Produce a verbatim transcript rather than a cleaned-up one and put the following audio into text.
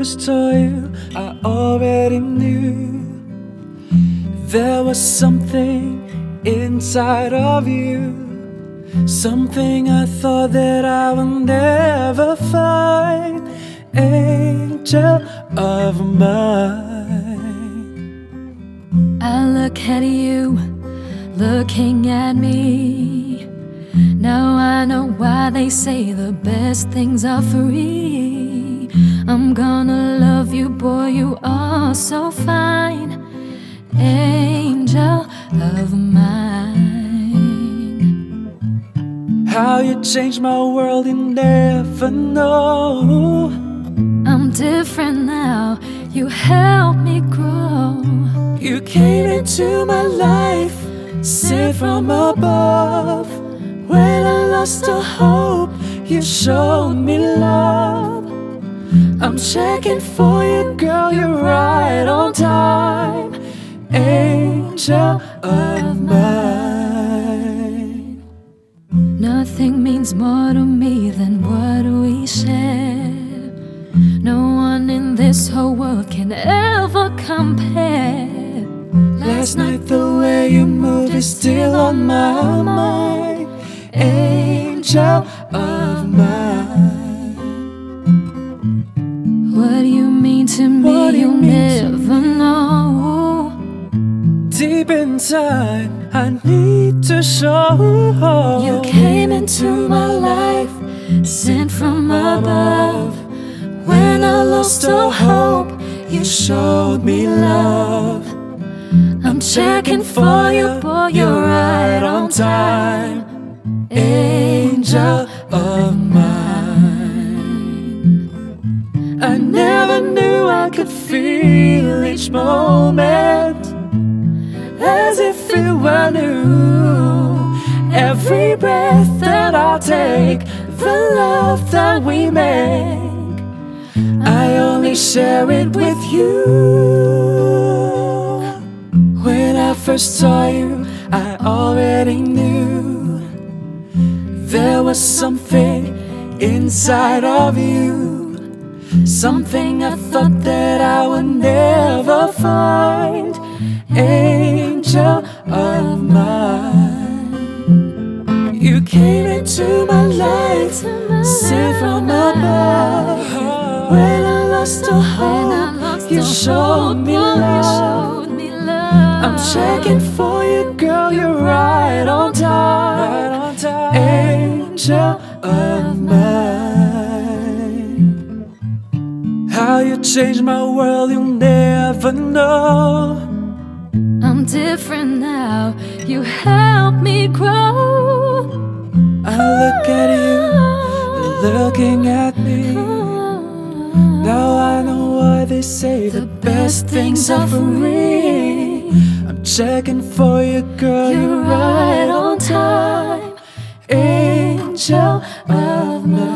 first saw you, I already knew there was something inside of you, something I thought that I would never find. Angel of mine, I look at you, looking at me. Now I know why they say the best things are free. I'm gonna love you, boy, you are so fine. Angel of mine. how you changed my world, you never know. I'm different now, you helped me grow. You came into my life, sent from above. When I lost all hope, you showed me love. I'm checking for you, girl, you're right on time. Angel of mine. Nothing means more to me than what we share. No one in this whole world can ever compare. Last night the way you moved is still on my mind. Angel of mine. What do you mean to me? You'll never know. Deep inside, I need to show. You came into my life, sent from above. When I lost all hope, you showed me love. I'm checking for you, boy, you're right on time. Angel of mine. I never knew I could feel each moment as if it were new. Every breath that I take, the love that we make, I only share it with you. When I first saw you, I already knew there was something inside of you, something I thought that I would never find. Angel of mine. You came into my life, sent from above. When I lost all hope, you showed me love. I'm checking for you, girl, you're right on time. Angel of mine. How you changed my world, you'll never know. I'm different now, you helped me grow. I look at you, you're looking at me. Now I know why they say the best things are free. I'm checking for you, girl, you're right on time. Angel of mine.